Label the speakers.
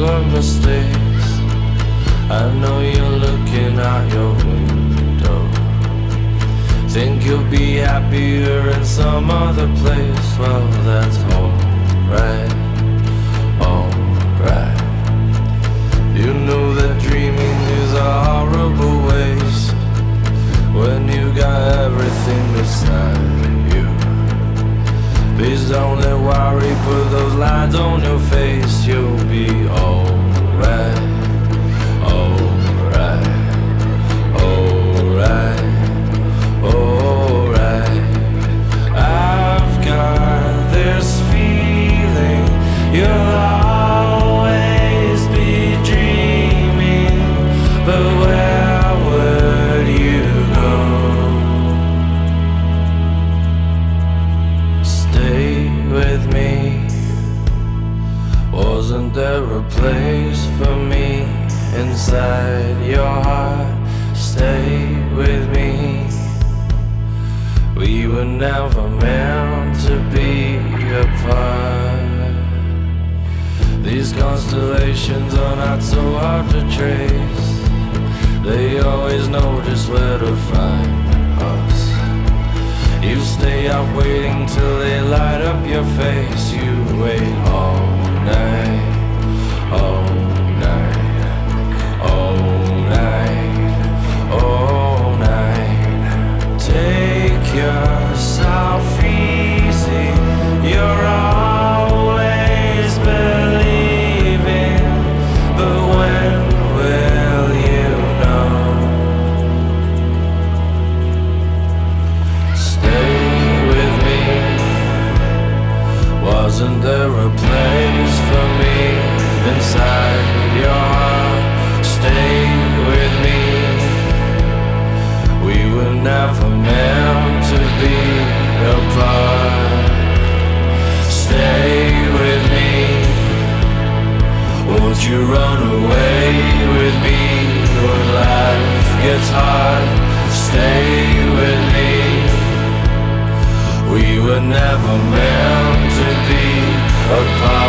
Speaker 1: of mistakes. I know you're looking out your window. Think you'll be happier in some other place. Well, that's alright, alright. You know that dreaming is a horrible waste when you got everything beside you. Please don't let worry put those lines on your face. You'll be alright, alright, alright, alright. I've got this feeling you'll always be dreaming, but where would you go? Stay with me. Wasn't there a place for me inside your heart? Stay with me. We were never meant to be apart. These constellations are not so hard to trace. They always know just where to find us. You stay up waiting till they light up your face. You wait all night, all night, all night, all night. Take yourself easy. You're always believing, but when will you know? Stay with me. Wasn't there a place for me inside your heart? Stay with me. We were never meant to be apart. Stay with me. Won't you run away with me when life gets hard? Stay with me. We were never meant to be apart.